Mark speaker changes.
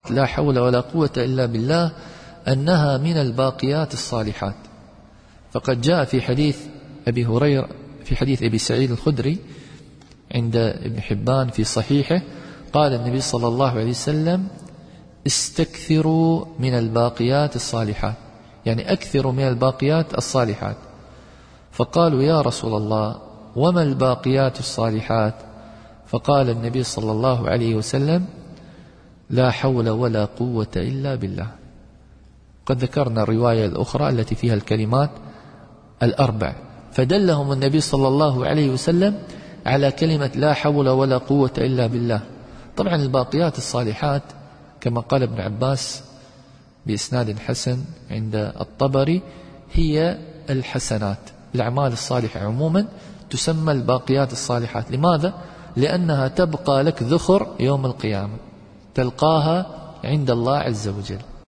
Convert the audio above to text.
Speaker 1: قالت لا حول ولا قوة إلا بالله أنها من الباقيات الصالحات. فقد جاء في حديث أبي هريرة، في حديث أبي سعيد الخدري عند ابن حبان في صحيحه، قال النبي صلى الله عليه وسلم استكثروا من الباقيات الصالحات، يعني أكثروا من الباقيات الصالحات. فقالوا يا رسول الله وما الباقيات الصالحات؟ فقال النبي صلى الله عليه وسلم لا حول ولا قوة إلا بالله. قد ذكرنا الرواية الأخرى التي فيها الكلمات الأربع، فدلهم النبي صلى الله عليه وسلم على كلمة لا حول ولا قوة إلا بالله. طبعا الباقيات الصالحات كما قال ابن عباس بإسناد حسن عند الطبري هي الحسنات، الأعمال الصالحة عموما تسمى الباقيات الصالحات. لماذا؟ لأنها تبقى لك ذخر يوم القيامة، تلقاها عند الله عز وجل.